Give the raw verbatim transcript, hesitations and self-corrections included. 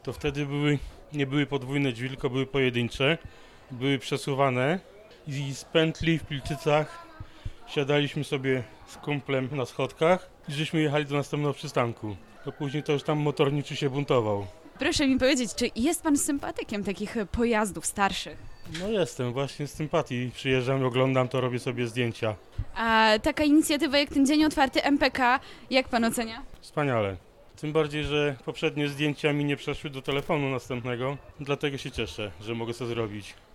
To wtedy były, nie były podwójne drzwi, tylko były pojedyncze, były przesuwane i z pętli w Pilczycach siadaliśmy sobie z kumplem na schodkach i żeśmy jechali do następnego przystanku. To później to już tam motorniczy się buntował. Proszę mi powiedzieć, czy jest pan sympatykiem takich pojazdów starszych? No jestem, właśnie z sympatii przyjeżdżam, oglądam to, robię sobie zdjęcia. A taka inicjatywa jak ten Dzień Otwarty M P K, jak pan ocenia? Wspaniale. Tym bardziej, że poprzednie zdjęcia mi nie przeszły do telefonu następnego, dlatego się cieszę, że mogę to zrobić.